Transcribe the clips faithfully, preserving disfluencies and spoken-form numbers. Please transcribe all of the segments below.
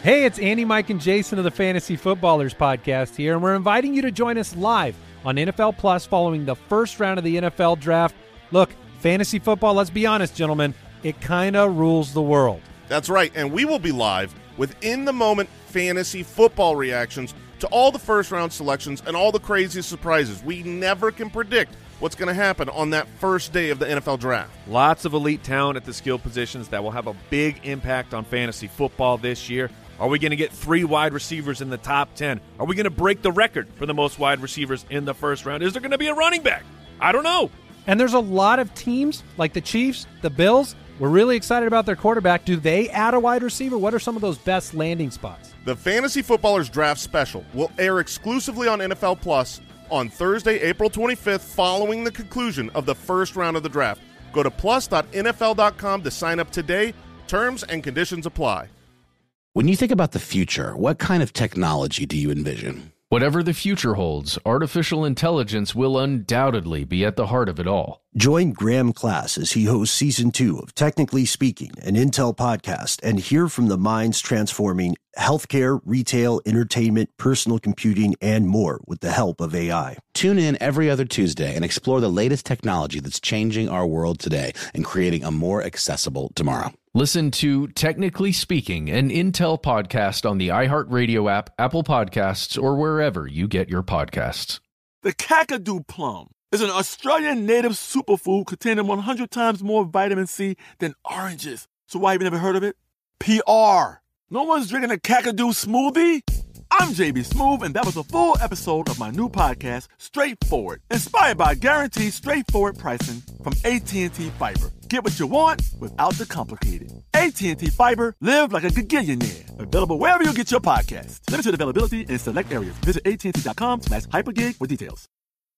Hey, it's Andy, Mike, and Jason of the Fantasy Footballers podcast here, and we're inviting you to join us live on N F L Plus following the first round of the N F L Draft. Look, fantasy football, let's be honest, gentlemen, it kind of rules the world. That's right, and we will be live with in-the-moment fantasy football reactions to all the first-round selections and all the crazy surprises. We never can predict what's going to happen on that first day of the N F L Draft. Lots of elite talent at the skill positions that will have a big impact on fantasy football this year. Are we going to get three wide receivers in the top ten? Are we going to break the record for the most wide receivers in the first round? Is there going to be a running back? I don't know. And there's a lot of teams like the Chiefs, the Bills. We're really excited about their quarterback. Do they add a wide receiver? What are some of those best landing spots? The Fantasy Footballers Draft Special will air exclusively on N F L Plus on Thursday, April twenty-fifth, following the conclusion of the first round of the draft. Go to plus dot N F L dot com to sign up today. Terms and conditions apply. When you think about the future, what kind of technology do you envision? Whatever the future holds, artificial intelligence will undoubtedly be at the heart of it all. Join Graham Class as he hosts season two of Technically Speaking, an Intel podcast, and hear from the minds transforming healthcare, retail, entertainment, personal computing, and more with the help of A I. Tune in every other Tuesday and explore the latest technology that's changing our world today and creating a more accessible tomorrow. Listen to Technically Speaking, an Intel podcast on the iHeartRadio app, Apple Podcasts, or wherever you get your podcasts. The Kakadu plum is an Australian native superfood containing one hundred times more vitamin C than oranges. So why have you never heard of it? P R. No one's drinking a Kakadu smoothie? I'm J B Smooth, and that was a full episode of my new podcast, Straightforward, inspired by guaranteed straightforward pricing from A T and T Fiber. Get what you want without the complicated. A T and T Fiber, live like a gigillionaire. Available wherever you get your podcasts. Limited availability in select areas. Visit A T and T dot com slash hypergig for details.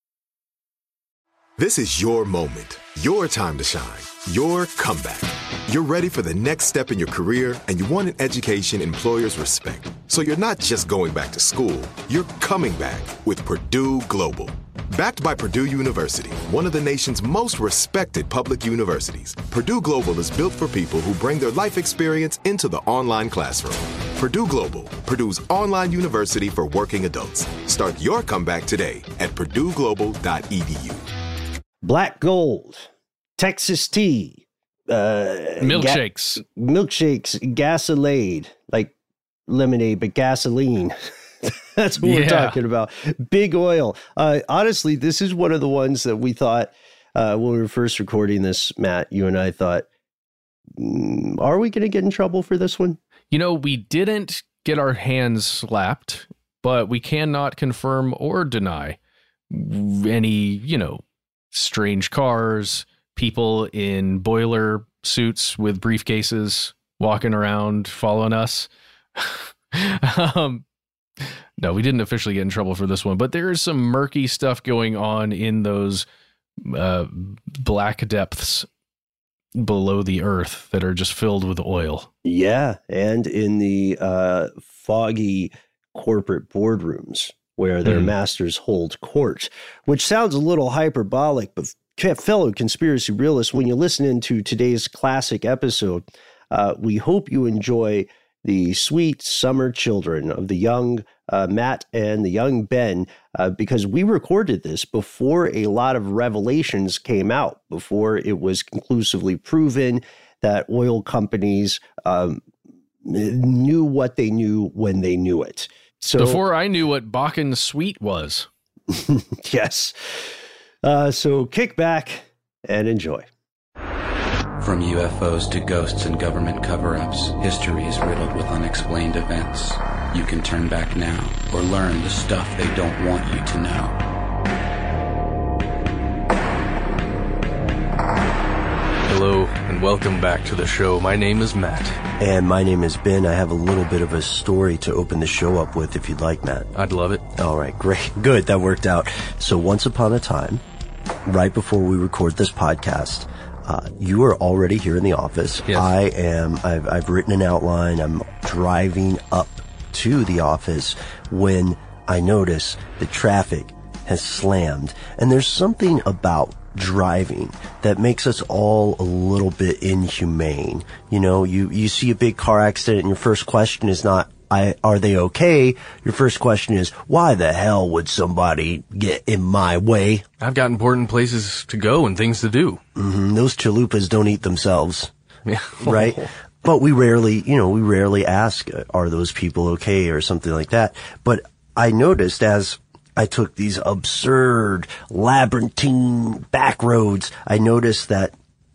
This is your moment, your time to shine, your comeback. You're ready for the next step in your career, and you want an education employers respect. So you're not just going back to school, you're coming back with Purdue Global. Backed by Purdue University, one of the nation's most respected public universities, Purdue Global is built for people who bring their life experience into the online classroom. Purdue Global, Purdue's online university for working adults. Start your comeback today at purdue global dot e d u. Black Gold, Texas tea, uh, Milkshakes. Ga- milkshakes, Gasolade, like lemonade, but gasoline. That's what Yeah. we're talking about. Big Oil. Uh, honestly, this is one of the ones that we thought uh, when we were first recording this, Matt, you and I thought, mm, are we going to get in trouble for this one? You know, we didn't get our hands slapped, but we cannot confirm or deny any, you know, strange cars, people in boiler suits with briefcases walking around following us. um, no, we didn't officially get in trouble for this one, but there is some murky stuff going on in those uh, black depths below the earth that are just filled with oil. Yeah, and in the uh, foggy corporate boardrooms where their Mm. masters hold court, which sounds a little hyperbolic, but fellow conspiracy realists, when you listen into today's classic episode, uh, we hope you enjoy the sweet summer children of the young uh, Matt and the young Ben, uh, because we recorded this before a lot of revelations came out, before it was conclusively proven that oil companies um, knew what they knew when they knew it. So Before I knew what Bakken Sweet was. yes. Uh, so kick back and enjoy. From U F Os to ghosts and government cover-ups, history is riddled with unexplained events. You can turn back now or learn the stuff they don't want you to know. Hello, and welcome back to the show. My name is Matt. And my name is Ben. I have a little bit of a story to open the show up with, if you'd like, Matt. I'd love it. All right, great. Good, that worked out. So once upon a time, right before we record this podcast, uh, you are already here in the office. Yes. I am, I've, I've written an outline. I'm driving up to the office when I notice the traffic has slammed. And there's something about driving that makes us all a little bit inhumane. You know, you, you see a big car accident and your first question is not, I, are they okay? Your first question is, why the hell would somebody get in my way? I've got important places to go and things to do. Mm-hmm. Those chalupas don't eat themselves. Yeah. Right? But we rarely, you know, we rarely ask, are those people okay or something like that. But I noticed as I took these absurd labyrinthine back roads, I noticed that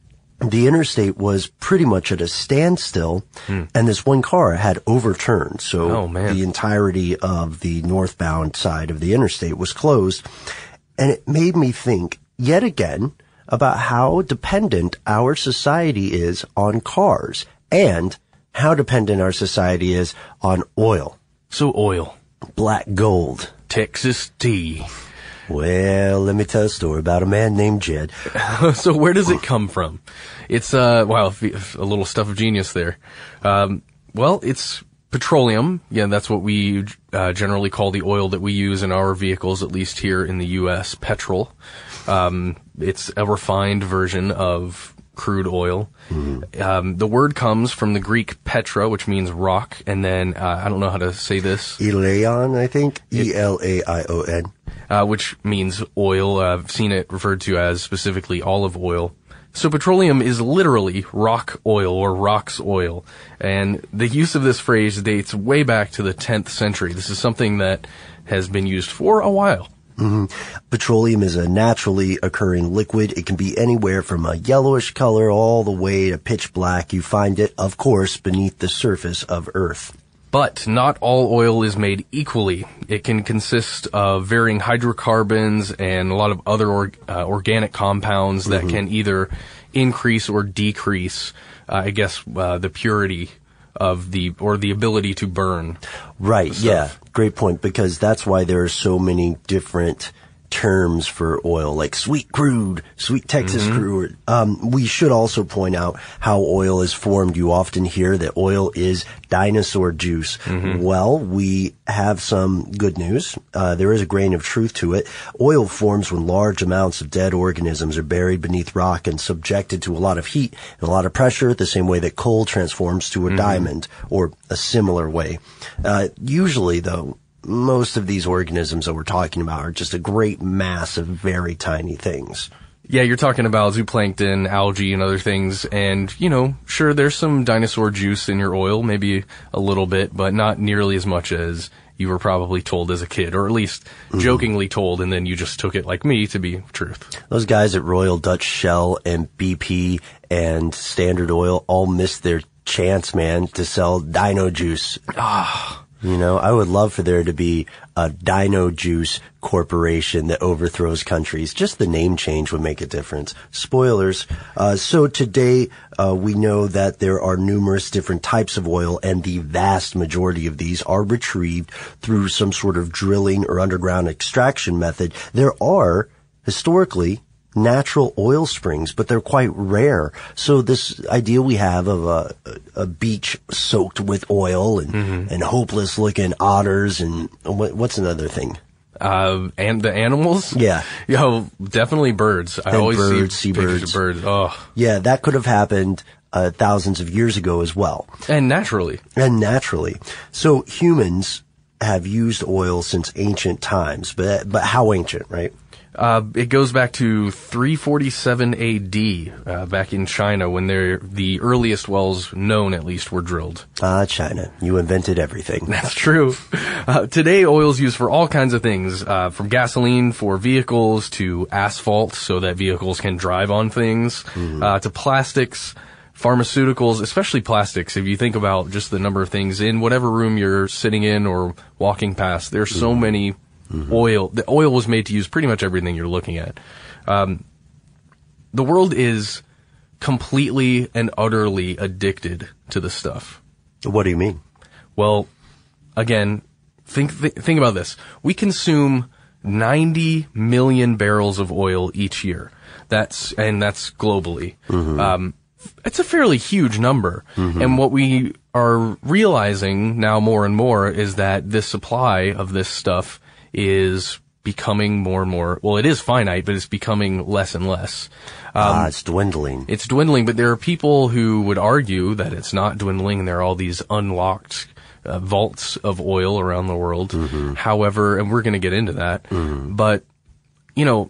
the interstate was pretty much at a standstill, mm. and this one car had overturned. So oh, man. the entirety of the northbound side of the interstate was closed. And it made me think yet again about how dependent our society is on cars and how dependent our society is on oil. So oil. Black gold. Texas tea. Well, let me tell a story about a man named Jed. So where does it come from? It's, uh, wow, a little stuff of genius there. Um, well, it's petroleum. Yeah, that's what we uh, generally call the oil that we use in our vehicles, at least here in the U S, petrol. Um, it's a refined version of crude oil. Mm-hmm. Um, the word comes from the Greek petra, which means rock, and then, uh, I don't know how to say this. Elaion, I think. E L A I O N. Uh, which means oil. Uh, I've seen it referred to as specifically olive oil. So petroleum is literally rock oil or rocks oil. And the use of this phrase dates way back to the tenth century. This is something that has been used for a while. Mm-hmm. Petroleum is a naturally occurring liquid. It can be anywhere from a yellowish color all the way to pitch black. You find it, of course, beneath the surface of Earth. But not all oil is made equally. It can consist of varying hydrocarbons and a lot of other or, uh, organic compounds that mm-hmm. can either increase or decrease, uh, I guess, uh, the purity of the, or the ability to burn. Right, yeah. Great point, because that's why there are so many different terms for oil, like sweet crude, sweet Texas mm-hmm. crude. Um, we should also point out how oil is formed. You often hear that oil is dinosaur juice. Mm-hmm. Well, we have some good news. Uh, there is a grain of truth to it. Oil forms when large amounts of dead organisms are buried beneath rock and subjected to a lot of heat and a lot of pressure, the same way that coal transforms to a mm-hmm. diamond, or a similar way. Uh, usually, though, most of these organisms that we're talking about are just a great mass of very tiny things. Yeah, you're talking about zooplankton, algae, and other things, and, you know, sure, there's some dinosaur juice in your oil, maybe a little bit, but not nearly as much as you were probably told as a kid, or at least mm-hmm. jokingly told, and then you just took it like me to be truth. Those guys at Royal Dutch Shell and B P and Standard Oil all missed their chance, man, to sell dino juice. Ah. You know, I would love for there to be a Dino Juice corporation that overthrows countries. Just the name change would make a difference. Spoilers. Uh, so today, uh, we know that there are numerous different types of oil, and the vast majority of these are retrieved through some sort of drilling or underground extraction method. There are, historically, natural oil springs, but they're quite rare. So this idea we have of a, a beach soaked with oil and, mm-hmm. and hopeless looking otters and what, what's another thing? Uh, and the animals? Yeah. Yo, definitely birds. I and always birds, see seabirds. Of birds. Oh. Yeah, that could have happened uh, thousands of years ago as well. And naturally. And naturally. So humans have used oil since ancient times, but but how ancient, right? Uh, it goes back to three forty-seven A D, uh, back in China, when they're, the earliest wells known, at least, were drilled. Ah, China. You invented everything. That's true. Uh, today, oil is used for all kinds of things, uh, from gasoline for vehicles to asphalt so that vehicles can drive on things, mm-hmm. uh, to plastics, pharmaceuticals, especially plastics. If you think about just the number of things in whatever room you're sitting in or walking past, there's mm-hmm. so many Mm-hmm. oil. The oil was made to use pretty much everything you're looking at. Um, the world is completely and utterly addicted to this stuff. What do you mean? Well, again, think th- think about this. We consume ninety million barrels of oil each year. That's and that's globally. Mm-hmm. Um, it's a fairly huge number. Mm-hmm. And what we are realizing now more and more is that this supply of this stuff is becoming more and more, well, it is finite, but it's becoming less and less. Um, ah, it's dwindling. It's dwindling, but there are people who would argue that it's not dwindling, and there are all these unlocked uh, vaults of oil around the world. Mm-hmm. However, and we're going to get into that, mm-hmm. but, you know,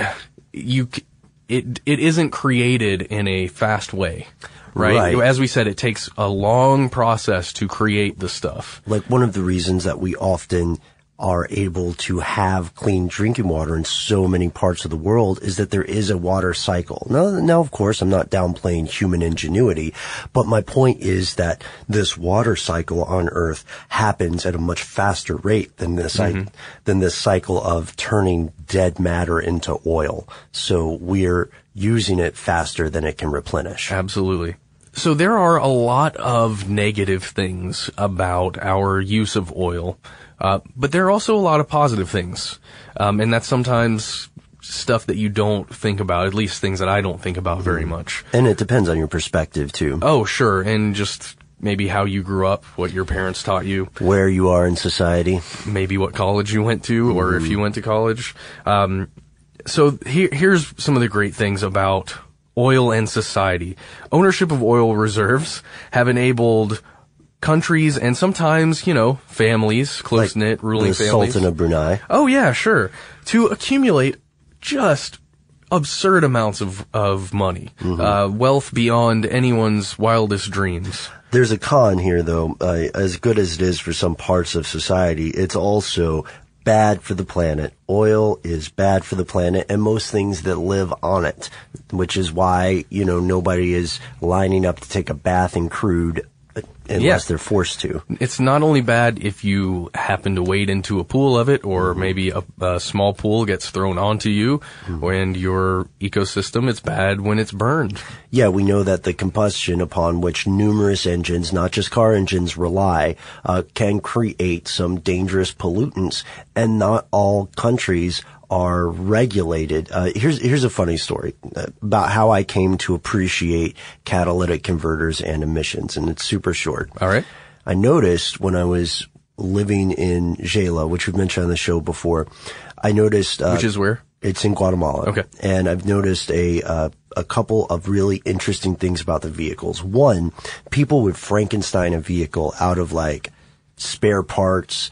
you, it, it isn't created in a fast way. Right? Right. As we said, it takes a long process to create the stuff. Like one of the reasons that we often are able to have clean drinking water in so many parts of the world is that there is a water cycle. Now, now, of course, I'm not downplaying human ingenuity, but my point is that this water cycle on Earth happens at a much faster rate than this, mm-hmm. I, than this cycle of turning dead matter into oil. So we're using it faster than it can replenish. Absolutely. So there are a lot of negative things about our use of oil. Uh, but there are also a lot of positive things. Um, and that's sometimes stuff that you don't think about, at least things that I don't think about very much. And it depends on your perspective, too. Oh, sure. And just maybe how you grew up, what your parents taught you. Where you are in society. Maybe what college you went to, or mm. if you went to college. Um, so here, here's some of the great things about oil and society. Ownership of oil reserves have enabled countries and sometimes, you know, families, close-knit, like ruling the families. Sultan of Brunei. Oh, yeah, sure. To accumulate just absurd amounts of, of money. Mm-hmm. Uh, wealth beyond anyone's wildest dreams. There's a con here, though. Uh, as good as it is for some parts of society, it's also bad for the planet. Oil is bad for the planet and most things that live on it, which is why, you know, nobody is lining up to take a bath in crude unless yeah. they're forced to. It's not only bad if you happen to wade into a pool of it, or mm-hmm. maybe a, a small pool gets thrown onto you mm-hmm. and your ecosystem. It's bad when it's burned. Yeah, we know that the combustion upon which numerous engines, not just car engines, rely, uh, can create some dangerous pollutants, and not all countries are regulated. Uh, here's, here's a funny story about how I came to appreciate catalytic converters and emissions, and it's super short. All right. I noticed when I was living in Gela, which we've mentioned on the show before, I noticed, uh, which is where? It's in Guatemala. Okay. And I've noticed a, uh, a couple of really interesting things about the vehicles. One, people would Frankenstein a vehicle out of like spare parts,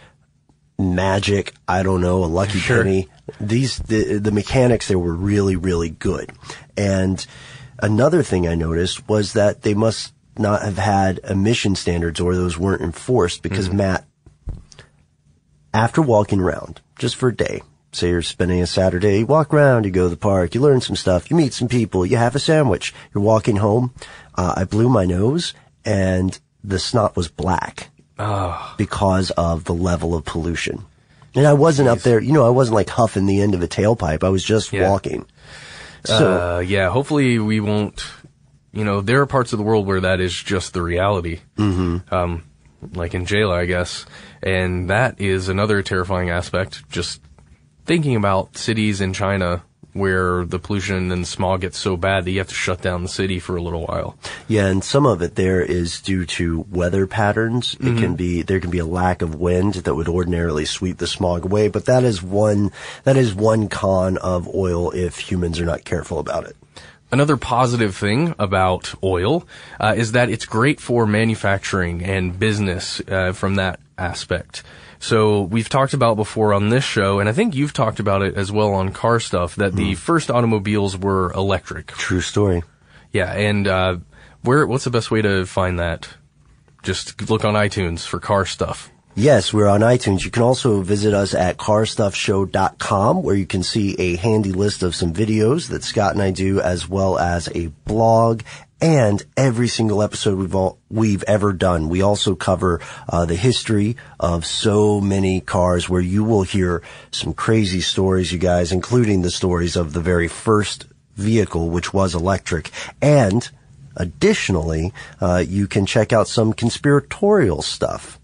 magic, I don't know, a lucky sure. penny. These, the, the mechanics there were really, really good. And another thing I noticed was that they must not have had emission standards, or those weren't enforced, because mm-hmm. Matt, after walking around just for a day, say you're spending a Saturday, you walk around, you go to the park, you learn some stuff, you meet some people, you have a sandwich, you're walking home, uh, I blew my nose and the snot was black. Oh. Because of the level of pollution. And I wasn't Jeez. up there, you know, I wasn't like huffing the end of a tailpipe. I was just yeah. walking. So, uh, yeah, hopefully we won't, you know, there are parts of the world where that is just the reality. Mm-hmm. Um, like in Gela, I guess. And that is another terrifying aspect. Just thinking about cities in China where the pollution and smog gets so bad that you have to shut down the city for a little while. Yeah, and some of it there is due to weather patterns. Mm-hmm. It can be, there can be a lack of wind that would ordinarily sweep the smog away, but that is one, that is one con of oil if humans are not careful about it. Another positive thing about oil uh, is that it's great for manufacturing and business uh, from that aspect. So we've talked about before on this show, and I think you've talked about it as well on Car Stuff, that mm. the first automobiles were electric. True story. Yeah, and uh, where? What's the best way to find that? Just look on iTunes for Car Stuff. Yes, we're on iTunes. You can also visit us at car stuff show dot com, where you can see a handy list of some videos that Scott and I do, as well as a blog and every single episode we've all, we've ever done. We also cover uh, the history of so many cars, where you will hear some crazy stories, you guys, including the stories of the very first vehicle, which was electric. And additionally, uh, you can check out some conspiratorial stuff.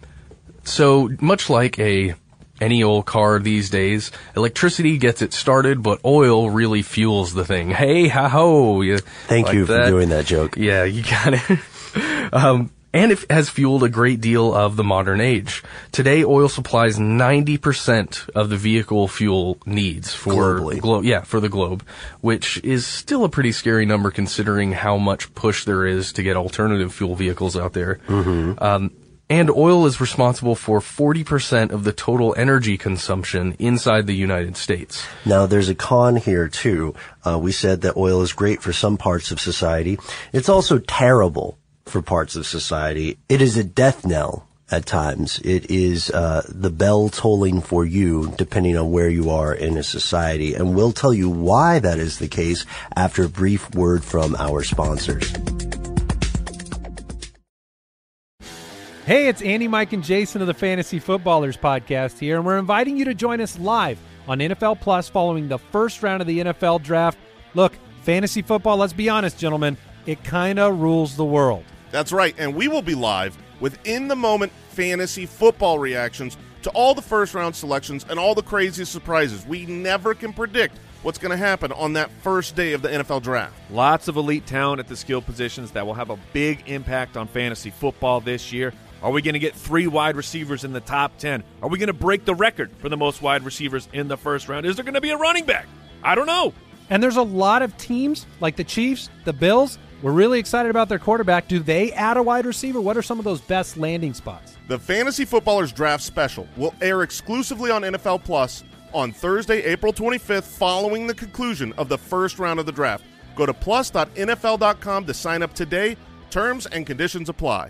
So much like a any old car these days, electricity gets it started, but oil really fuels the thing. Hey, ha ho! You, Thank like you that. for doing that joke. Yeah, you got it. um, and it has fueled a great deal of the modern age. Today, oil supplies ninety percent of the vehicle fuel needs for Globally. Glo- yeah, for the globe, which is still a pretty scary number considering how much push there is to get alternative fuel vehicles out there. Mm-hmm. Um, and oil is responsible for forty percent of the total energy consumption inside the United States. Now, there's a con here, too. Uh, we said that oil is great for some parts of society. It's also terrible for parts of society. It is a death knell at times. It is uh, the bell tolling for you, depending on where you are in a society. And we'll tell you why that is the case after a brief word from our sponsors. Hey, it's Andy, Mike, and Jason of the Fantasy Footballers podcast here, and we're inviting you to join us live on N F L Plus following the first round of the N F L draft. Look, fantasy football, let's be honest, gentlemen, it kind of rules the world. That's right, and we will be live with in-the-moment fantasy football reactions to all the first-round selections and all the crazy surprises. We never can predict what's going to happen on that first day of the N F L draft. Lots of elite talent at the skill positions that will have a big impact on fantasy football this year. Are we going to get three wide receivers in the top ten? Are we going to break the record for the most wide receivers in the first round? Is there going to be a running back? I don't know. And there's a lot of teams like the Chiefs, the Bills. We're really excited about their quarterback. Do they add a wide receiver? What are some of those best landing spots? The Fantasy Footballers Draft Special will air exclusively on N F L Plus on Thursday, April twenty-fifth, following the conclusion of the first round of the draft. Go to plus dot N F L dot com to sign up today. Terms and conditions apply.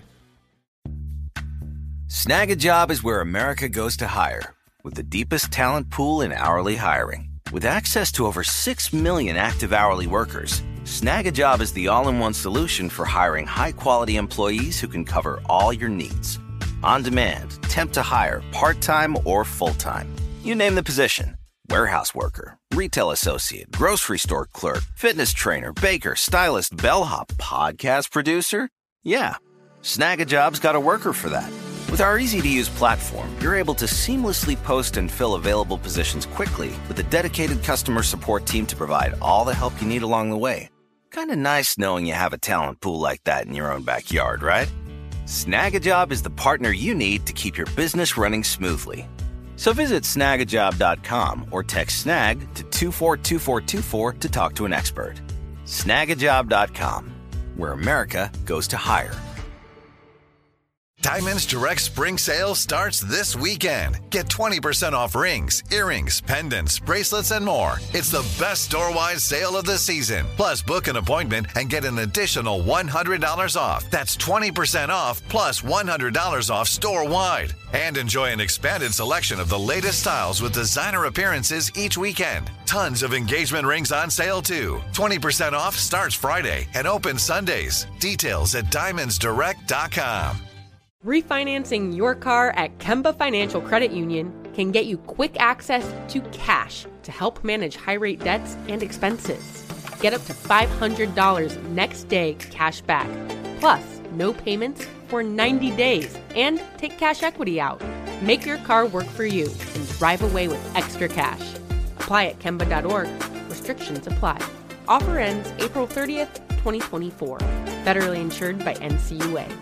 Snag a Job is where America goes to hire, with the deepest talent pool in hourly hiring. With access to over six million active hourly workers, Snag a Job is the all-in-one solution for hiring high-quality employees who can cover all your needs. On demand, temp to hire, part-time or full-time. You name the position. Warehouse worker, retail associate, grocery store clerk, fitness trainer, baker, stylist, bellhop, podcast producer. Yeah, Snag a Job's got a worker for that. With our easy-to-use platform, you're able to seamlessly post and fill available positions quickly with a dedicated customer support team to provide all the help you need along the way. Kind of nice knowing you have a talent pool like that in your own backyard, right? Snag a Job is the partner you need to keep your business running smoothly. So visit snag a job dot com or text SNAG to two four two four two four to talk to an expert. snag a job dot com, where America goes to hire. Diamonds Direct Spring Sale starts this weekend. Get twenty percent off rings, earrings, pendants, bracelets, and more. It's the best store-wide sale of the season. Plus, book an appointment and get an additional one hundred dollars off. That's twenty percent off plus one hundred dollars off store-wide. And enjoy an expanded selection of the latest styles with designer appearances each weekend. Tons of engagement rings on sale, too. twenty percent off starts Friday and opens Sundays. Details at diamonds direct dot com. Refinancing your car at Kemba Financial Credit Union can get you quick access to cash to help manage high-rate debts and expenses. Get up to five hundred dollars next day cash back, plus no payments for ninety days, and take cash equity out. Make your car work for you and drive away with extra cash. Apply at kemba dot org. Restrictions apply. Offer ends April thirtieth, twenty twenty-four. Federally insured by N C U A.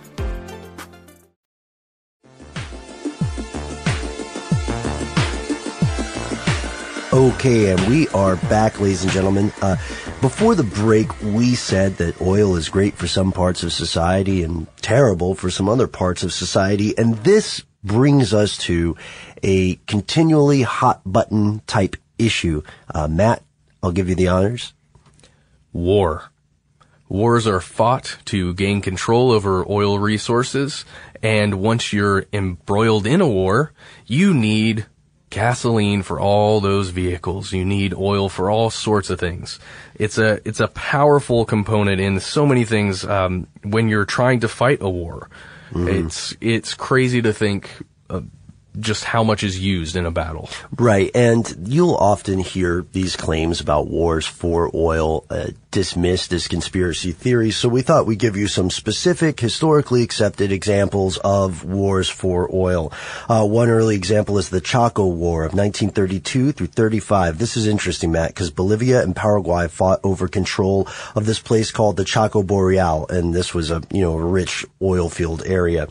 Okay, and we are back, ladies and gentlemen. Uh, before the break, we said that oil is great for some parts of society and terrible for some other parts of society. And this brings us to a continually hot button type issue. Uh, Matt, I'll give you the honors. War. Wars are fought to gain control over oil resources. And once you're embroiled in a war, you need gasoline for all those vehicles. You need oil for all sorts of things. It's a it's a powerful component in so many things. Um, when you're trying to fight a war, mm-hmm. it's it's crazy to think. Uh, just how much is used in a battle. Right, and you'll often hear these claims about wars for oil uh, dismissed as conspiracy theories, so we thought we'd give you some specific, historically accepted examples of wars for oil. Uh, one early example is the Chaco War of nineteen thirty-two through thirty-five. This is interesting, Matt, because Bolivia and Paraguay fought over control of this place called the Chaco Boreal, and this was a, you know, a rich oil field area.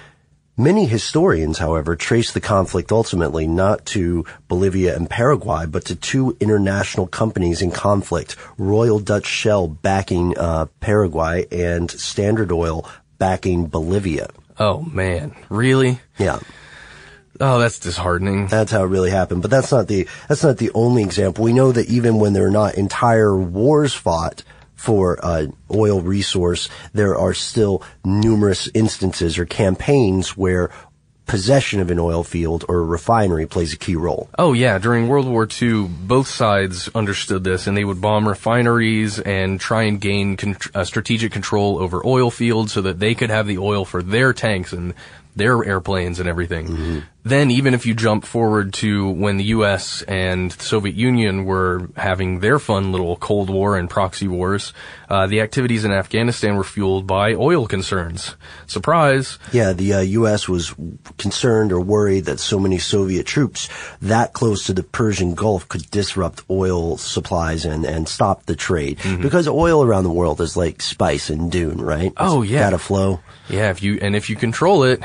Many historians, however, trace the conflict ultimately not to Bolivia and Paraguay, but to two international companies in conflict, Royal Dutch Shell backing uh, Paraguay and Standard Oil backing Bolivia. Oh, man. Really? Yeah. Oh, that's disheartening. That's how it really happened. But that's not the that's not the only example. We know that even when there are not entire wars fought for uh, oil resource, there are still numerous instances or campaigns where possession of an oil field or a refinery plays a key role. Oh, yeah. During World War Two, both sides understood this, and they would bomb refineries and try and gain con- uh, strategic control over oil fields so that they could have the oil for their tanks and their airplanes and everything. Mm-hmm. Then even if you jump forward to when the U S and the Soviet Union were having their fun little Cold War and proxy wars, uh, the activities in Afghanistan were fueled by oil concerns. Surprise! Yeah, the uh, U S was concerned or worried that so many Soviet troops that close to the Persian Gulf could disrupt oil supplies and, and stop the trade. Mm-hmm. Because oil around the world is like spice and dune, right? Oh, it's yeah. gotta flow. Yeah, if you, and if you control it,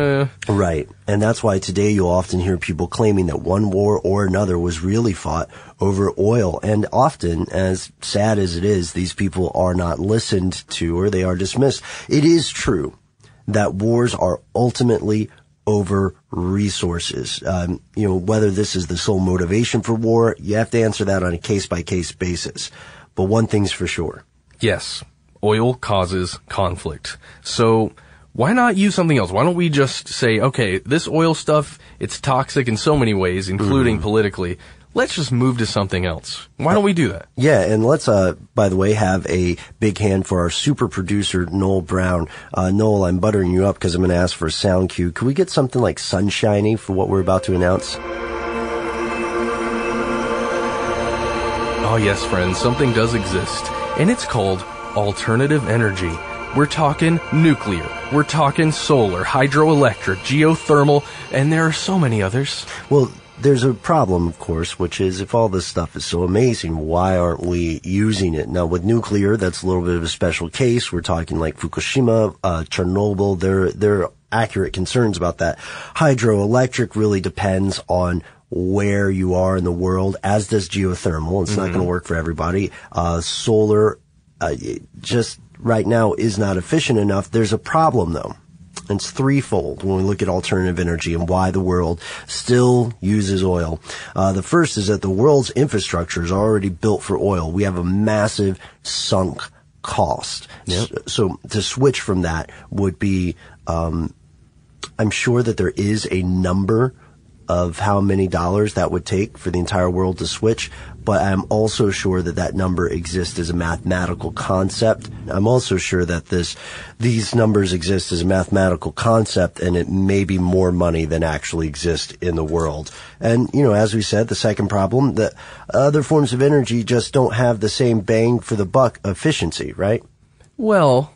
right. And that's why today you'll often hear people claiming that one war or another was really fought over oil. And often, as sad as it is, these people are not listened to or they are dismissed. It is true that wars are ultimately over resources. Um, you know, whether this is the sole motivation for war, you have to answer that on a case-by-case basis. But one thing's for sure. Yes. Oil causes conflict. So why not use something else? Why don't we just say, okay, this oil stuff, it's toxic in so many ways, including mm. politically. Let's just move to something else. Why don't we do that? Yeah, and let's, uh, by the way, have a big hand for our super producer, Noel Brown. Uh, Noel, I'm buttering you up because I'm going to ask for a sound cue. Could we get something like Sunshiny for what we're about to announce? Oh, yes, friends, something does exist, and it's called alternative energy. We're talking nuclear. We're talking solar, hydroelectric, geothermal, and there are so many others. Well, there's a problem, of course, which is if all this stuff is so amazing, why aren't we using it? Now, with nuclear, that's a little bit of a special case. We're talking like Fukushima, uh, Chernobyl. There, there are accurate concerns about that. Hydroelectric really depends on where you are in the world, as does geothermal. It's mm-hmm. not going to work for everybody. Uh, solar, uh, just right now is not efficient enough. There's a problem, though. It's threefold when we look at alternative energy and why the world still uses oil. Uh, the first is that the world's infrastructure is already built for oil. We have a massive sunk cost. Yep. So, so to switch from that would be, um, I'm sure that there is a number of how many dollars that would take for the entire world to switch, but I'm also sure that that number exists as a mathematical concept. I'm also sure that this, these numbers exist as a mathematical concept, and it may be more money than actually exists in the world. And, you know, as we said, the second problem, that other forms of energy just don't have the same bang for the buck efficiency, right? Well,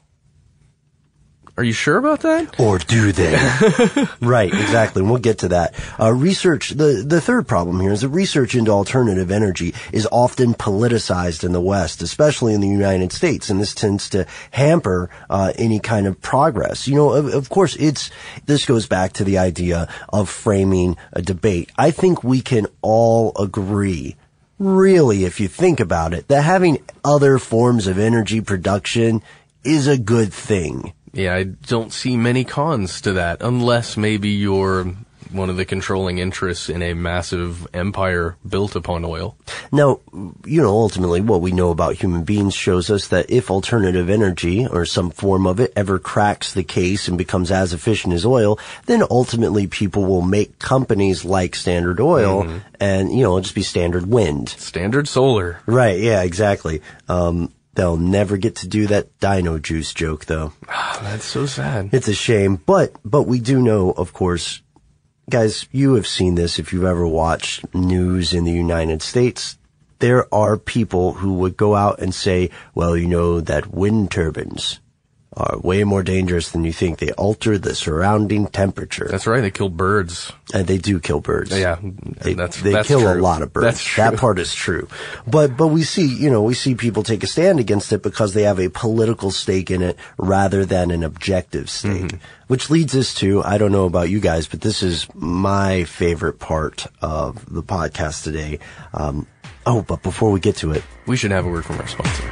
are you sure about that? Or do they? Right, exactly. And we'll get to that. Uh, research, the, the third problem here is that research into alternative energy is often politicized in the West, especially in the United States, and this tends to hamper uh, any kind of progress. You know, of, of course, it's, this goes back to the idea of framing a debate. I think we can all agree, really, if you think about it, that having other forms of energy production is a good thing. Yeah, I don't see many cons to that, unless maybe you're one of the controlling interests in a massive empire built upon oil. Now, you know, ultimately what we know about human beings shows us that if alternative energy or some form of it ever cracks the case and becomes as efficient as oil, then ultimately people will make companies like Standard Oil mm-hmm. and, you know, it'll just be Standard Wind. Standard Solar. Right, yeah, exactly. Um, They'll never get to do that dino juice joke, though. Oh, that's so sad. It's a shame. But, but we do know, of course, guys, you have seen this if you've ever watched news in the United States. There are people who would go out and say, well, you know, that wind turbines are way more dangerous than you think. They alter the surrounding temperature. That's right. They kill birds. And they do kill birds. Yeah. They, that's, they that's kill true. a lot of birds. That's true. That part is true. But, but we see, you know, we see people take a stand against it because they have a political stake in it rather than an objective stake. Mm-hmm. Which leads us to, I don't know about you guys, but this is my favorite part of the podcast today. Um, oh, but before we get to it, we should have a word from our sponsor.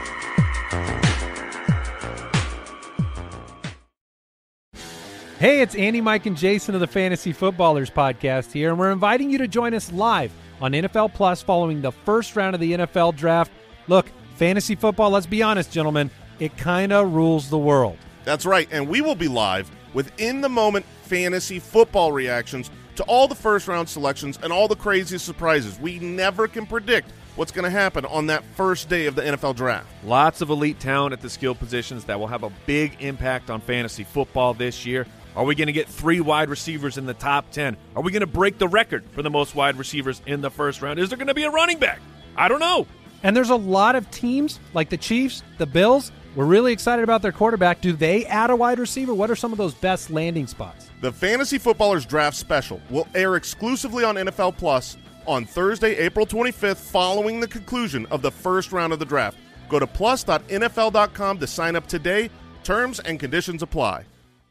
Hey, it's Andy, Mike, and Jason of the Fantasy Footballers podcast here, and we're inviting you to join us live on N F L Plus following the first round of the N F L Draft. Look, fantasy football, let's be honest, gentlemen, it kind of rules the world. That's right, and we will be live with in-the-moment fantasy football reactions to all the first-round selections and all the craziest surprises. We never can predict what's going to happen on that first day of the N F L Draft. Lots of elite talent at the skill positions that will have a big impact on fantasy football this year. Are we going to get three wide receivers in the top ten? Are we going to break the record for the most wide receivers in the first round? Is there going to be a running back? I don't know. And there's a lot of teams like the Chiefs, the Bills. We're really excited about their quarterback. Do they add a wide receiver? What are some of those best landing spots? The Fantasy Footballers Draft Special will air exclusively on N F L Plus on Thursday, April twenty-fifth, following the conclusion of the first round of the draft. Go to plus dot N F L dot com to sign up today. Terms and conditions apply.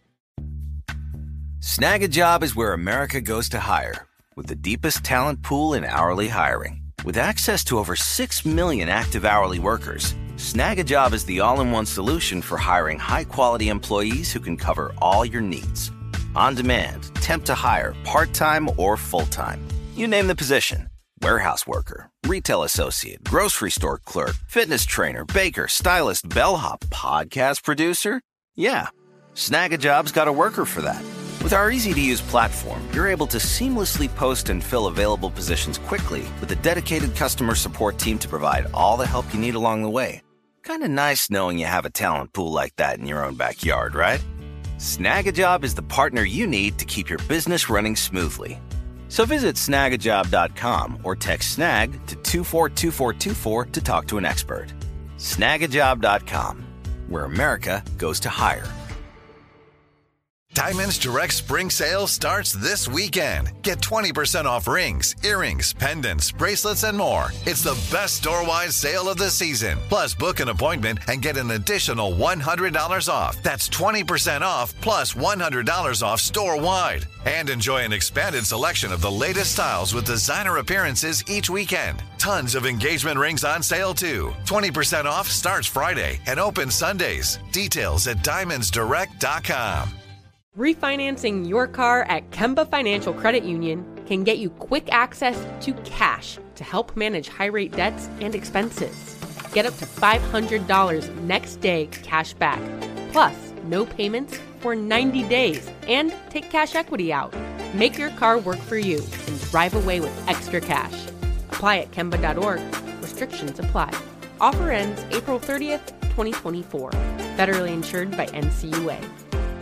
Snag a Job is where America goes to hire, with the deepest talent pool in hourly hiring. With access to over six million active hourly workers, Snag a Job is the all-in-one solution for hiring high-quality employees who can cover all your needs. On demand, temp to hire, part-time or full-time. You name the position: warehouse worker, retail associate, grocery store clerk, fitness trainer, baker, stylist, bellhop, podcast producer. Yeah, Snag a Job's got a worker for that. With our easy-to-use platform, you're able to seamlessly post and fill available positions quickly with a dedicated customer support team to provide all the help you need along the way. Kind of nice knowing you have a talent pool like that in your own backyard, right? Snag a Job is the partner you need to keep your business running smoothly. So visit snag a job dot com or text SNAG to two four two four two four to talk to an expert. snag a job dot com, where America goes to hire. Diamonds Direct Spring Sale starts this weekend. Get twenty percent off rings, earrings, pendants, bracelets, and more. It's the best store-wide sale of the season. Plus, book an appointment and get an additional one hundred dollars off. That's twenty percent off plus one hundred dollars off store-wide. And enjoy an expanded selection of the latest styles with designer appearances each weekend. Tons of engagement rings on sale, too. twenty percent off starts Friday and opens Sundays. Details at diamonds direct dot com. Refinancing your car at Kemba Financial Credit Union can get you quick access to cash to help manage high-rate debts and expenses. Get up to five hundred dollars next day cash back, plus no payments for ninety days, and take cash equity out. Make your car work for you and drive away with extra cash. Apply at Kemba dot org. Restrictions apply. Offer ends April thirtieth, twenty twenty-four. Federally insured by N C U A.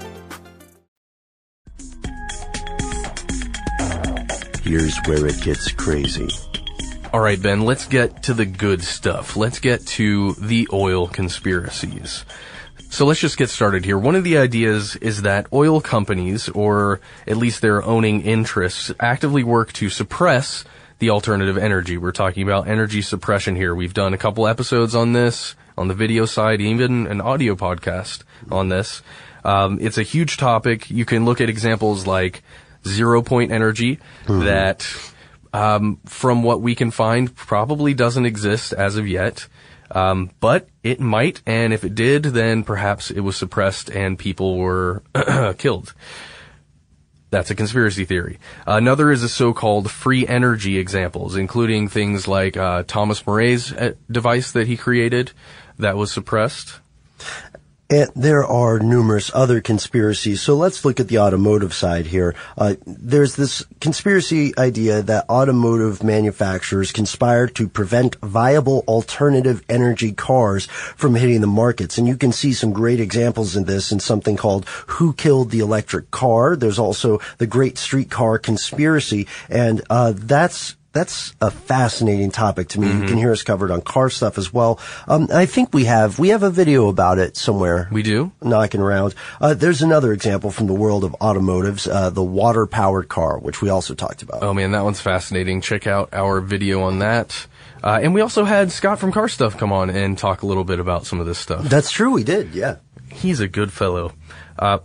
Here's where it gets crazy. All right, Ben, let's get to the good stuff. Let's get to the oil conspiracies. So let's just get started here. One of the ideas is that oil companies, or at least their owning interests, actively work to suppress the alternative energy. We're talking about energy suppression here. We've done a couple episodes on this, on the video side, even an audio podcast on this. Um, it's a huge topic. You can look at examples like Zero Point Energy, mm-hmm. that, um, from what we can find, probably doesn't exist as of yet. Um, but it might, and if it did, then perhaps it was suppressed and people were killed. That's a conspiracy theory. Another is the so-called free energy examples, including things like uh, Thomas Murray's device that he created that was suppressed. And there are numerous other conspiracies. So let's look at the automotive side here. Uh, there's this conspiracy idea that automotive manufacturers conspire to prevent viable alternative energy cars from hitting the markets. And you can see some great examples in this in something called Who Killed the Electric Car? There's also the Great Streetcar Conspiracy. And uh, that's That's a fascinating topic to me. Mm-hmm. You can hear us covered on car stuff as well. Um, I think we have we have a video about it somewhere. We do? Knocking around. Uh, there's another example from the world of automotives, uh, the water-powered car, which we also talked about. Oh, man, that one's fascinating. Check out our video on that. Uh, and we also had Scott from Car Stuff come on and talk a little bit about some of this stuff. That's true, we did, yeah. He's a good fellow. Uh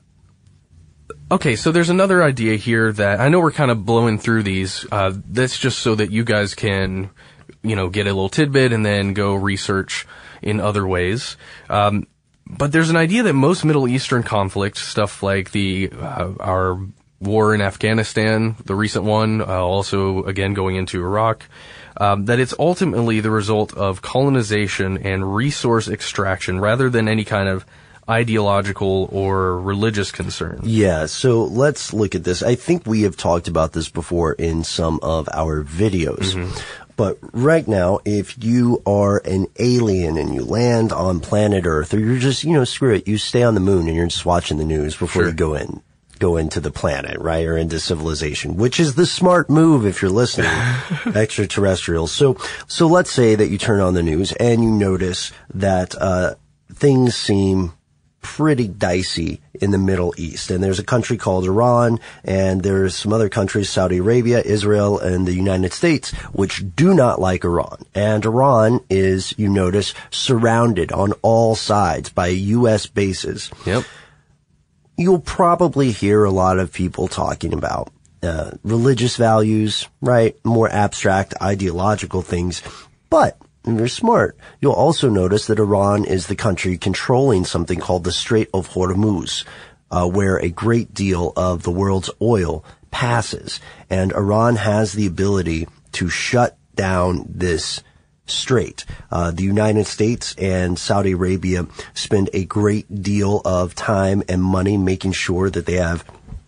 Okay, so there's another idea here that I know we're kind of blowing through these. Uh, that's just so that you guys can, you know, get a little tidbit and then go research in other ways. Um, but there's an idea that most Middle Eastern conflicts, stuff like the uh, our war in Afghanistan, the recent one, uh, also again going into Iraq, um, that it's ultimately the result of colonization and resource extraction rather than any kind of ideological or religious concern. Yeah, so let's look at this. I think we have talked about this before in some of our videos. Mm-hmm. But right now, if you are an alien and you land on planet Earth, or you're just, you know, screw it, you stay on the moon and you're just watching the news before sure. you go in. go into the planet, right, or into civilization, which is the smart move if you're listening, extraterrestrials. So, so let's say that you turn on the news and you notice that uh things seem pretty dicey in the Middle East. And there's a country called Iran, and there's some other countries, Saudi Arabia, Israel, and the United States, which do not like Iran. And Iran is, you notice, surrounded on all sides by U S bases. Yep. You'll probably hear a lot of people talking about uh, religious values, right? More abstract, ideological things. But if you're smart, you'll also notice that Iran is the country controlling something called the Strait of Hormuz, uh, where a great deal of the world's oil passes. And Iran has the ability to shut down this strait. Uh, the United States and Saudi Arabia spend a great deal of time and money making sure that they have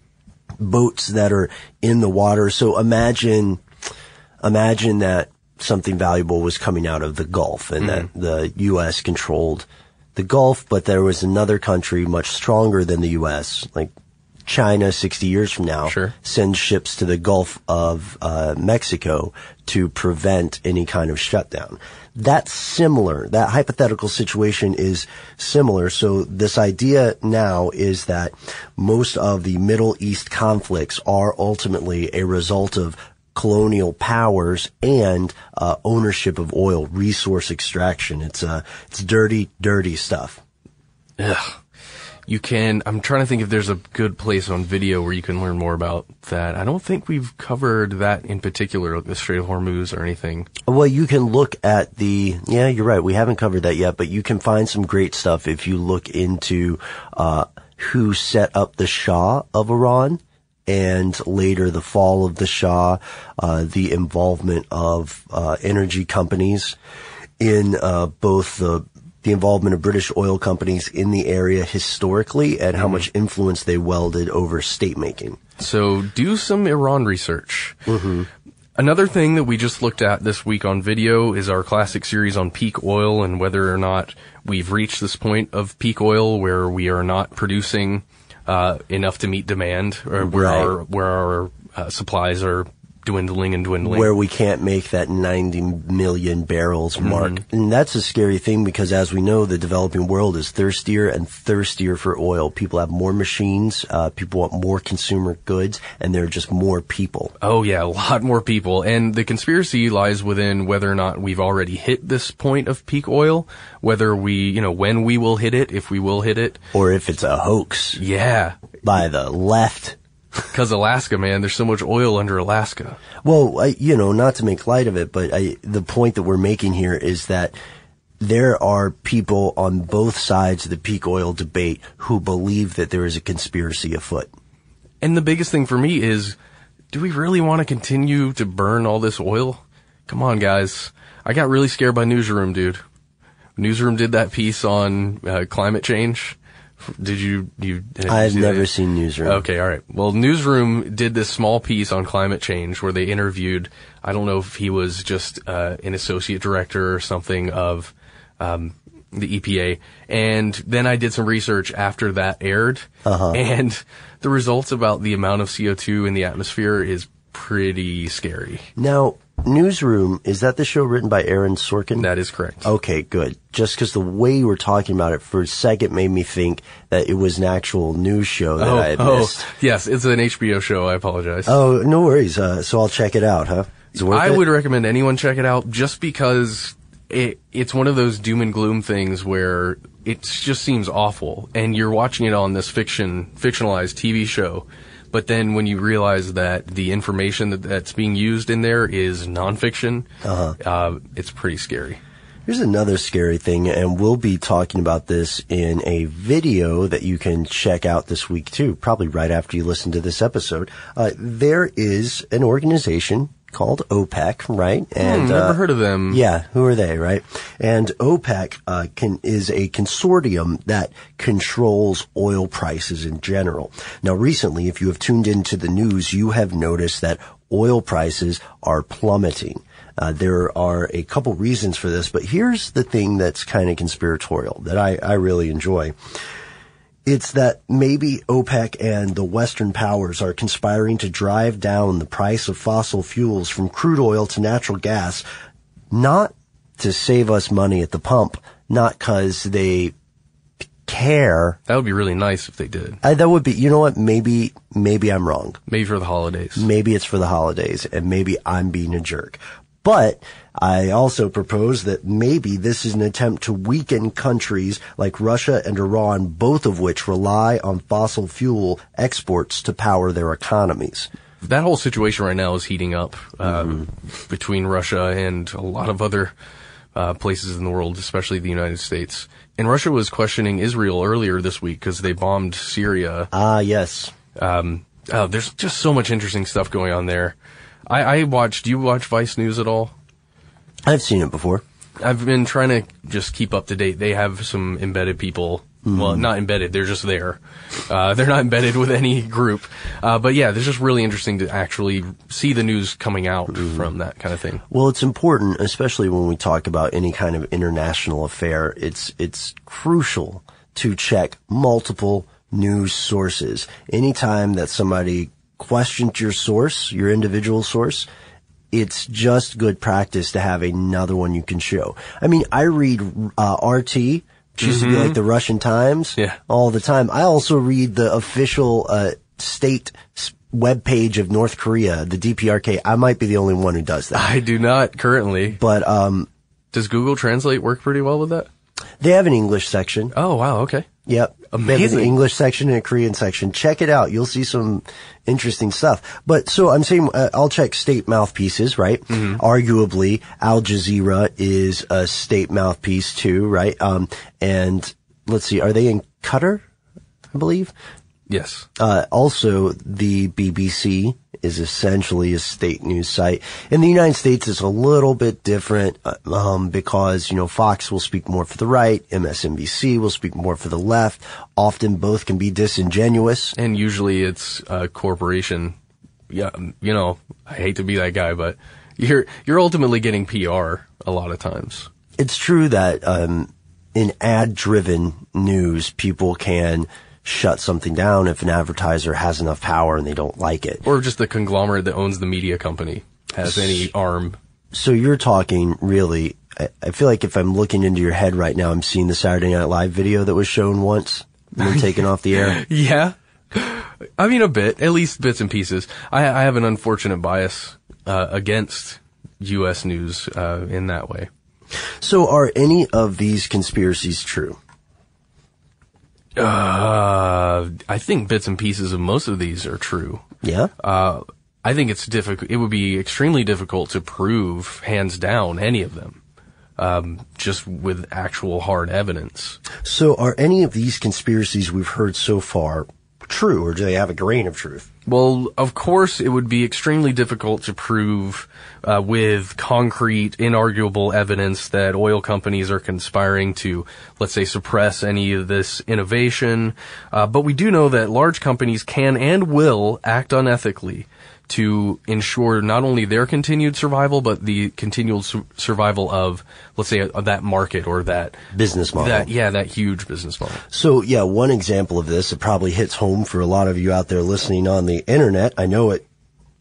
boats that are in the water. So imagine, imagine that something valuable was coming out of the Gulf and mm-hmm. that the U S controlled the Gulf, but there was another country much stronger than the U S, like China sixty years from now, sure. sends ships to the Gulf of uh, Mexico to prevent any kind of shutdown. That's similar. That hypothetical situation is similar. So this idea now is that most of the Middle East conflicts are ultimately a result of colonial powers and uh, ownership of oil, resource extraction. It's uh, it's dirty, dirty stuff. Ugh. You can, I'm trying to think if there's a good place on video where you can learn more about that. I don't think we've covered that in particular, like the Strait of Hormuz or anything. Well, you can look at the, yeah, you're right. We haven't covered that yet, but you can find some great stuff if you look into uh who set up the Shah of Iran and later the fall of the Shah, uh the involvement of uh energy companies in uh both the the involvement of British oil companies in the area historically and how mm-hmm. much influence they wielded over state making. So do some Iran research. Mm-hmm. Another thing that we just looked at this week on video is our classic series on peak oil and whether or not we've reached this point of peak oil where we are not producing uh, enough to meet demand, or where right. our where our uh, supplies are dwindling and dwindling. Where we can't make that ninety million barrels mark. Mm-hmm. And that's a scary thing because as we know, the developing world is thirstier and thirstier for oil. People have more machines, uh, people want more consumer goods, and there are just more people. Oh yeah, a lot more people. And the conspiracy lies within whether or not we've already hit this point of peak oil, whether we, you know, when we will hit it, if we will hit it. Or if it's a hoax. Yeah. By the left. Because Alaska, man, there's so much oil under Alaska. Well, I, you know, not to make light of it, but I, the point that we're making here is that there are people on both sides of the peak oil debate who believe that there is a conspiracy afoot. And the biggest thing for me is, do we really want to continue to burn all this oil? Come on, guys. I got really scared by Newsroom, dude. Newsroom did that piece on uh, climate change. Did you? you did I've you never that? seen Newsroom. Okay, all right. Well, Newsroom did this small piece on climate change where they interviewed, I don't know if he was just uh, an associate director or something of um, the E P A. And then I did some research after that aired. Uh-huh. And the results about the amount of C O two in the atmosphere is pretty scary. Now, Newsroom, is that the show written by Aaron Sorkin? That is correct. Okay, good. Just because the way you were talking about it for a second made me think that it was an actual news show that oh, I had oh, missed. Yes, it's an H B O show. I apologize. Oh, no worries. Uh, so I'll check it out, huh? Is it worth I it? would recommend anyone check it out just because it, it's one of those doom and gloom things where it just seems awful, and you're watching it on this fiction, fictionalized T V show. But then when you realize that the information that, that's being used in there is nonfiction, Uh-huh. uh, it's pretty scary. Here's another scary thing, and we'll be talking about this in a video that you can check out this week too, probably right after you listen to this episode. Uh, there is an organization called OPEC, right? And hmm, never uh, heard of them. Yeah, who are they, right? And OPEC uh, can, is a consortium that controls oil prices in general. Now, recently, if you have tuned into the news, you have noticed that oil prices are plummeting. Uh, there are a couple reasons for this, but here's the thing that's kind of conspiratorial that I, I really enjoy. It's that maybe OPEC and the Western powers are conspiring to drive down the price of fossil fuels from crude oil to natural gas, not to save us money at the pump, not because they care. That would be really nice if they did. Uh, that would be, you know what, maybe, maybe I'm wrong. Maybe for the holidays. Maybe it's for the holidays, and maybe I'm being a jerk. But I also propose that maybe this is an attempt to weaken countries like Russia and Iran, both of which rely on fossil fuel exports to power their economies. That whole situation right now is heating up uh, Mm-hmm. between Russia and a lot of other uh, places in the world, especially the United States. And Russia was questioning Israel earlier this week because they bombed Syria. Ah, yes. Um, oh, there's just so much interesting stuff going on there. I, I watch, do you watch Vice News at all? I've seen it before. I've been trying to just keep up to date. They have some embedded people. Mm. Well, not embedded. They're just there. Uh, they're not embedded with any group. Uh, but yeah, it's just really interesting to actually see the news coming out mm. from that kind of thing. Well, it's important, especially when we talk about any kind of international affair. It's, it's crucial to check multiple news sources. Anytime that somebody questions your source, your individual source, it's just good practice to have another one you can show. I mean, I read uh, R T, which used mm-hmm. to be like the Russian Times, yeah. all the time. I also read the official uh, state webpage of North Korea, the D P R K. I might be the only one who does that. I do not currently. But um, does Google Translate work pretty well with that? They have an English section. Oh, wow, okay. Yep. Amazing. They have an English section and a Korean section. Check it out. You'll see some interesting stuff. But so I'm saying uh, I'll check state mouthpieces, right? Mm-hmm. Arguably, Al Jazeera is a state mouthpiece too, right? Um, and let's see, are they in Qatar? I believe. Yes. Uh, also, the B B C is essentially a state news site. In the United States, it's a little bit different, um, because, you know, Fox will speak more for the right, M S N B C will speak more for the left. Often both can be disingenuous. And usually it's a corporation. Yeah, you know, I hate to be that guy, but you're, you're ultimately getting P R a lot of times. It's true that, um, in ad-driven news, people can shut something down if an advertiser has enough power and they don't like it. Or just the conglomerate that owns the media company has any arm. So you're talking really, I, I feel like if I'm looking into your head right now, I'm seeing the Saturday Night Live video that was shown once and then taken off the air. Yeah. I mean, a bit, at least bits and pieces. I, I have an unfortunate bias uh, against U S news uh, in that way. So are any of these conspiracies true? Uh, I think bits and pieces of most of these are true. Yeah. Uh, I think it's difficult. It would be extremely difficult to prove hands down any of them, um, just with actual hard evidence. So are any of these conspiracies we've heard so far true, or do they have a grain of truth? Well, of course, it would be extremely difficult to prove uh, with concrete, inarguable evidence that oil companies are conspiring to, let's say, suppress any of this innovation. Uh, but we do know that large companies can and will act unethically to ensure not only their continued survival, but the continual su- survival of, let's say, of that market or that business model. That, yeah, that huge business model. So, yeah, one example of this, it probably hits home for a lot of you out there listening on the internet. I know it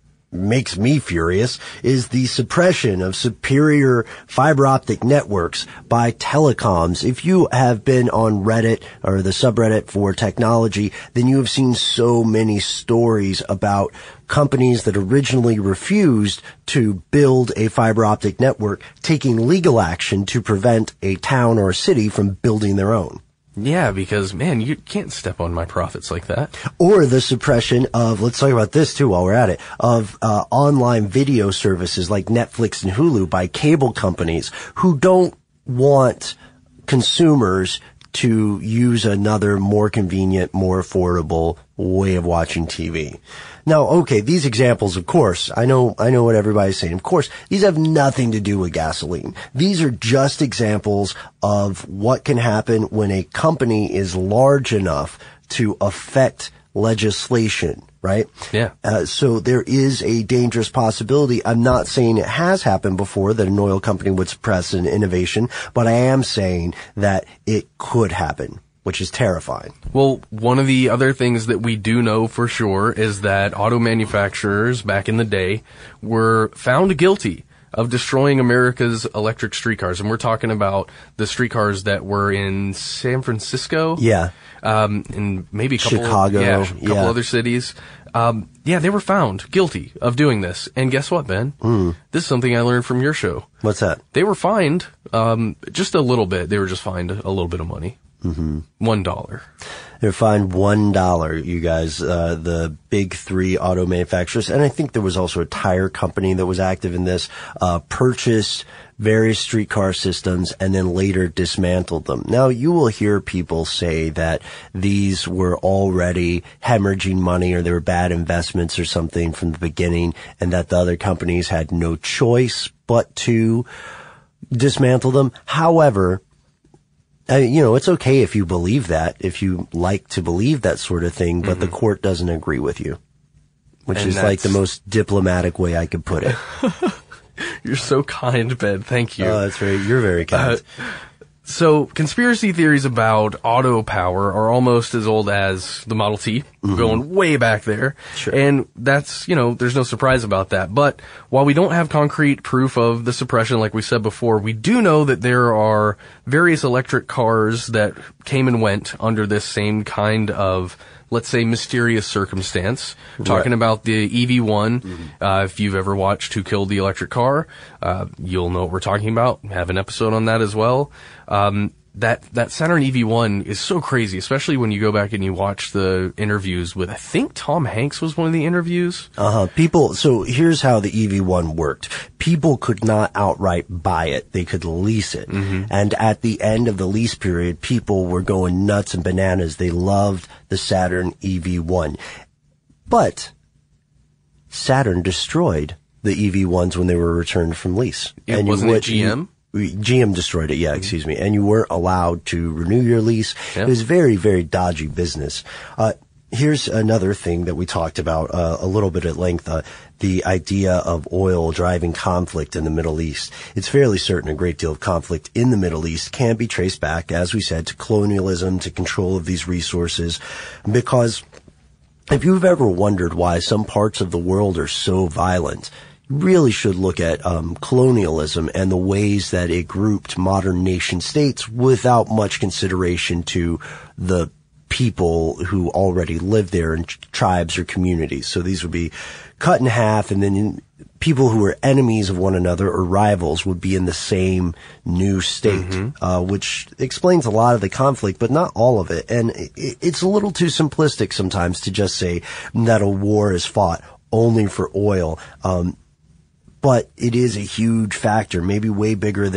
makes me furious, is the suppression of superior fiber optic networks by telecoms. If you have been on Reddit or the subreddit for technology, then you have seen so many stories about companies that originally refused to build a fiber optic network taking legal action to prevent a town or a city from building their own. Yeah, because, man, you can't step on my profits like that. Or the suppression of, let's talk about this too while we're at it, of uh, online video services like Netflix and Hulu by cable companies who don't want consumers to use another more convenient, more affordable way of watching T V. Now, okay, these examples, of course, I know, I know what everybody's saying. Of course, these have nothing to do with gasoline. These are just examples of what can happen when a company is large enough to affect legislation, right? Yeah. Uh, so there is a dangerous possibility. I'm not saying it has happened before that an oil company would suppress an innovation, but I am saying that it could happen, which is terrifying. Well, one of the other things that we do know for sure is that auto manufacturers back in the day were found guilty of destroying America's electric streetcars. And we're talking about the streetcars that were in San Francisco. Yeah. Um, and maybe a couple, Chicago, yeah, a couple yeah. other cities. Um, yeah, they were found guilty of doing this. And guess what, Ben? Mm. This is something I learned from your show. What's that? They were fined, um, just a little bit. They were just fined a little bit of money. Mm-hmm. One dollar. They're fined one dollar, you guys, uh, the big three auto manufacturers. And I think there was also a tire company that was active in this, uh, purchased various streetcar systems and then later dismantled them. Now, you will hear people say that these were already hemorrhaging money or they were bad investments or something from the beginning and that the other companies had no choice but to dismantle them. However, Uh, you know, it's okay if you believe that, if you like to believe that sort of thing, but mm-hmm. the court doesn't agree with you, which and is like the most diplomatic way I could put it. You're so kind, Ben. Thank you. Oh, that's very, you're very kind. Uh, so conspiracy theories about auto power are almost as old as the Model T, mm-hmm. going way back there. Sure. And that's, you know, there's no surprise about that. But while we don't have concrete proof of the suppression, like we said before, we do know that there are various electric cars that came and went under this same kind of, let's say, mysterious circumstance. Right. Talking about the E V one. Mm-hmm. Uh, if you've ever watched Who Killed the Electric Car, uh, you'll know what we're talking about. Have an episode on that as well. Um, that, that Saturn E V one is so crazy, especially when you go back and you watch the interviews with, I think Tom Hanks was one of the interviews. Uh-huh. People, so here's how the E V one worked. People could not outright buy it. They could lease it. Mm-hmm. And at the end of the lease period, people were going nuts and bananas. They loved the Saturn E V one. But Saturn destroyed the E V ones when they were returned from lease. It and wasn't you, it G M? You, G M destroyed it, yeah, excuse me. And you weren't allowed to renew your lease. Yeah. It was very, very dodgy business. Uh, here's another thing that we talked about uh, a little bit at length, uh, the idea of oil driving conflict in the Middle East. It's fairly certain a great deal of conflict in the Middle East can be traced back, as we said, to colonialism, to control of these resources, because if you've ever wondered why some parts of the world are so violent, really should look at um, colonialism and the ways that it grouped modern nation states without much consideration to the people who already live there in tribes or communities. So these would be cut in half, and then people who were enemies of one another or rivals would be in the same new state, mm-hmm. uh, which explains a lot of the conflict, but not all of it. And it, it's a little too simplistic sometimes to just say that a war is fought only for oil. Um, But it is a huge factor, maybe way bigger than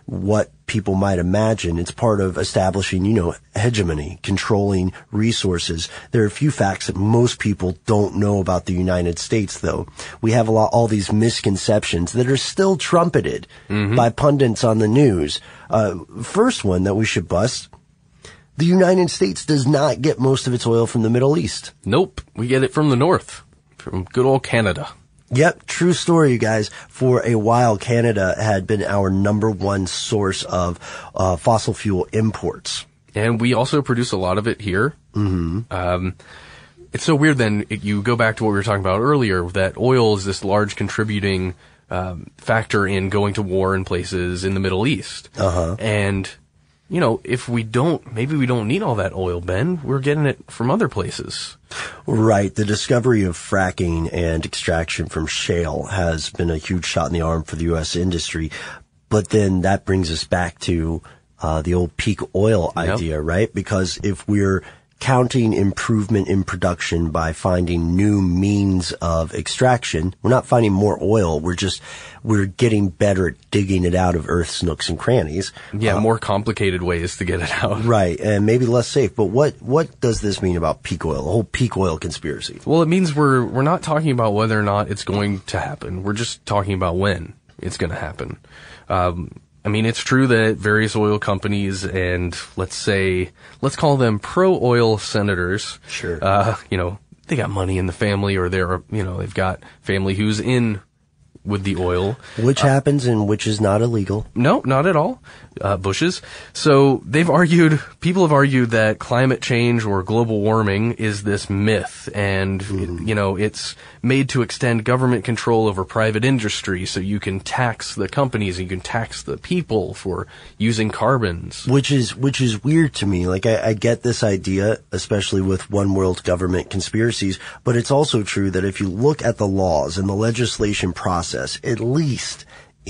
what people might imagine. It's part of establishing, you know, hegemony, controlling resources. There are a few facts that most people don't know about the United States, though. We have a lot, all these misconceptions that are still trumpeted mm-hmm. by pundits on the news. Uh, first one that we should bust: the United States does not get most of its oil from the Middle East. Nope. We get it from the north, from good old Canada. Yep, true story, you guys. For a while, Canada had been our number one source of uh, fossil fuel imports. And we also produce a lot of it here. Mm-hmm. Um, it's so weird then, it, you go back to what we were talking about earlier, that oil is this large contributing um, factor in going to war in places in the Middle East. Uh-huh. And, you know, if we don't, maybe we don't need all that oil, Ben. We're getting it from other places. Right. The discovery of fracking and extraction from shale has been a huge shot in the arm for the U S industry. But then that brings us back to uh, the old peak oil idea, yep. right? Because if we're counting improvement in production by finding new means of extraction, we're not finding more oil. We're just, we're getting better at digging it out of Earth's nooks and crannies. Yeah, uh, more complicated ways to get it out. Right, and maybe less safe. But what, what does this mean about peak oil, the whole peak oil conspiracy? Well, it means we're, we're not talking about whether or not it's going to happen. We're just talking about when it's going to happen. Um, I mean, it's true that various oil companies and let's say, let's call them pro-oil senators. Sure. Uh, you know, they got money in the family, or they're, you know, they've got family who's in with the oil. Which uh, happens and which is not illegal. No, not at all. Uh, Bushes. So they've argued, people have argued that climate change or global warming is this myth, and, mm. you know, it's made to extend government control over private industry, so you can tax the companies and you can tax the people for using carbons. Which is, which is weird to me. Like, I, I get this idea, especially with one world government conspiracies, but it's also true that if you look at the laws and the legislation process, at least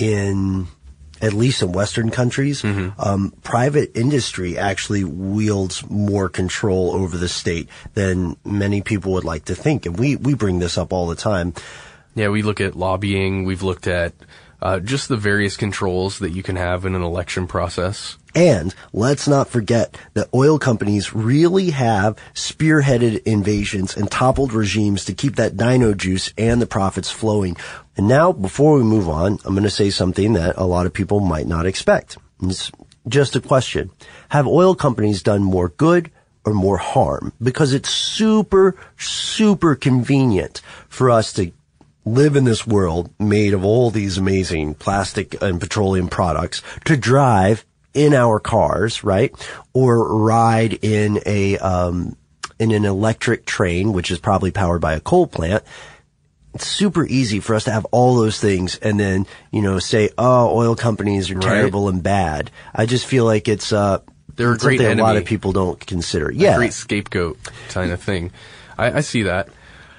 in, at least in Western countries, mm-hmm. um, private industry actually wields more control over the state than many people would like to think. And we, we bring this up all the time. Yeah, we look at lobbying. We've looked at uh, just the various controls that you can have in an election process. And let's not forget that oil companies really have spearheaded invasions and toppled regimes to keep that dino juice and the profits flowing. And now, before we move on, I'm going to say something that a lot of people might not expect. It's just a question. Have oil companies done more good or more harm? Because it's super, super convenient for us to live in this world made of all these amazing plastic and petroleum products, to drive in our cars, right? Or ride in a, um, in an electric train, which is probably powered by a coal plant. It's super easy for us to have all those things and then, you know, say, oh, oil companies are terrible right. and bad. I just feel like it's, uh, they're a great something enemy. A lot of people don't consider. Yeah. A great scapegoat kind of thing. I, I see that.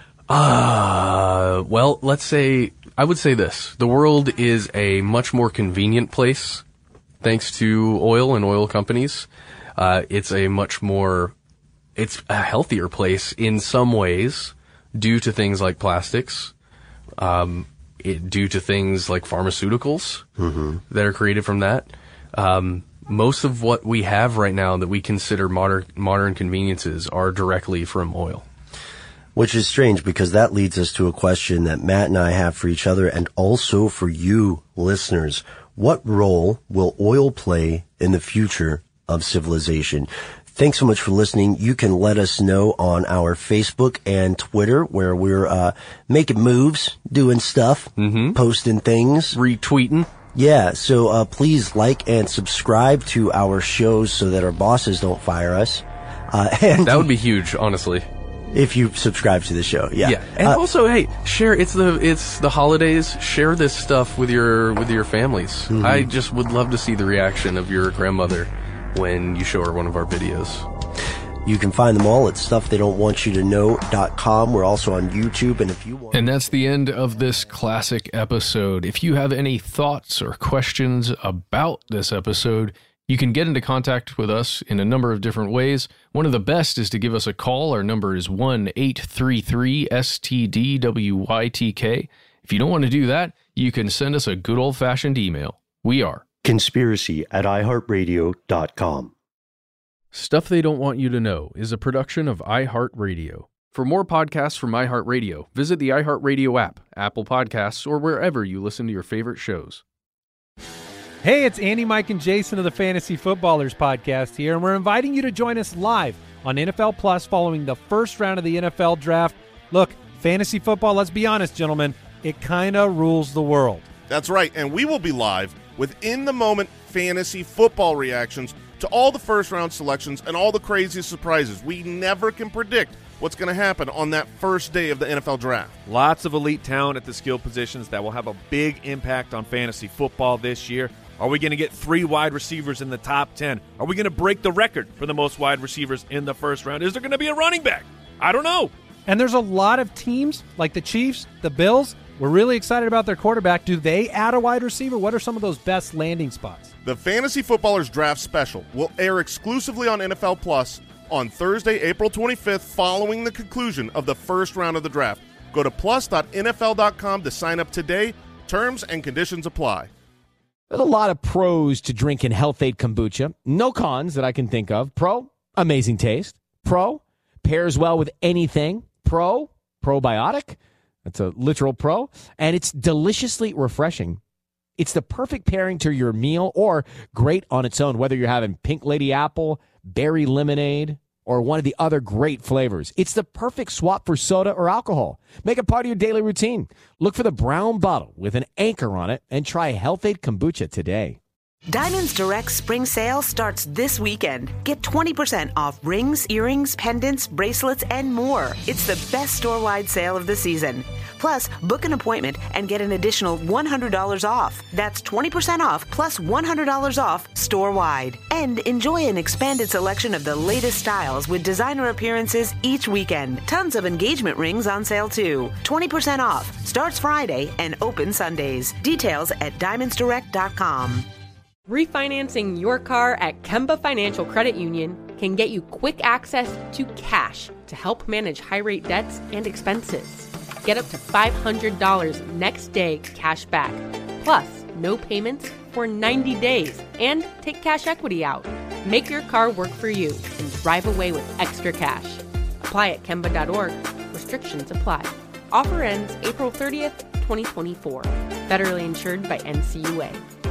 Uh, well, let's say, I would say this. The world is a much more convenient place thanks to oil and oil companies. Uh, it's a much more, it's a healthier place in some ways due to things like plastics, um, it, due to things like pharmaceuticals mm-hmm. that are created from that. Um, most of what we have right now that we consider modern, modern conveniences are directly from oil. Which is strange, because that leads us to a question that Matt and I have for each other and also for you listeners. What role will oil play in the future of civilization? Thanks so much for listening. You can let us know on our Facebook and Twitter, where we're uh making moves, doing stuff, mm-hmm. posting things, retweeting. Yeah, so uh please like and subscribe to our shows so that our bosses don't fire us. Uh and that would be huge, honestly. If you subscribe to the show, yeah. Yeah, and uh, also, hey, share. It's the it's the holidays. Share this stuff with your with your families. Mm-hmm. I just would love to see the reaction of your grandmother when you show her one of our videos. You can find them all at stuff they don't want you to know dot com. We're also on YouTube, and if you want... And that's the end of this classic episode. If you have any thoughts or questions about this episode, you can get into contact with us in a number of different ways. One of the best is to give us a call. Our number is one eight three three S T D W Y T K. If you don't want to do that, you can send us a good old-fashioned email. We are Conspiracy at i heart radio dot com. Stuff They Don't Want You to Know is a production of iHeartRadio. For more podcasts from iHeartRadio, visit the iHeartRadio app, Apple Podcasts, or wherever you listen to your favorite shows. Hey, it's Andy, Mike, and Jason of the Fantasy Footballers podcast here, and we're inviting you to join us live on N F L Plus following the first round of the N F L Draft. Look, fantasy football, let's be honest, gentlemen, it kind of rules the world. That's right, and we will be live with in-the-moment fantasy football reactions to all the first-round selections and all the craziest surprises. We never can predict what's going to happen on that first day of the N F L Draft. Lots of elite talent at the skill positions that will have a big impact on fantasy football this year. Are we going to get three wide receivers in the top ten? Are we going to break the record for the most wide receivers in the first round? Is there going to be a running back? I don't know. And there's a lot of teams like the Chiefs, the Bills. We're really excited about their quarterback. Do they add a wide receiver? What are some of those best landing spots? The Fantasy Footballers Draft Special will air exclusively on N F L Plus on Thursday, April twenty-fifth, following the conclusion of the first round of the draft. Go to plus dot N F L dot com to sign up today. Terms and conditions apply. There's a lot of pros to drinking Health-Ade kombucha. No cons that I can think of. Pro, amazing taste. Pro, pairs well with anything. Pro, probiotic. That's a literal pro. And it's deliciously refreshing. It's the perfect pairing to your meal or great on its own, whether you're having Pink Lady Apple, berry lemonade, or one of the other great flavors. It's the perfect swap for soda or alcohol. Make it part of your daily routine. Look for the brown bottle with an anchor on it and try Health-Ade kombucha today. Diamonds Direct spring sale starts this weekend. Get twenty percent off rings, earrings, pendants, bracelets, and more. It's the best store-wide sale of the season. Plus, book an appointment and get an additional one hundred dollars off. That's twenty percent off plus one hundred dollars off store-wide. And enjoy an expanded selection of the latest styles with designer appearances each weekend. Tons of engagement rings on sale too. twenty percent off. Starts Friday and open Sundays. Details at diamonds direct dot com. Refinancing your car at Kemba Financial Credit Union can get you quick access to cash to help manage high-rate debts and expenses. Get up to five hundred dollars next day cash back, plus no payments for ninety days, and take cash equity out. Make your car work for you and drive away with extra cash. Apply at kemba dot org. Restrictions apply. Offer ends April thirtieth, twenty twenty-four. Federally insured by N C U A.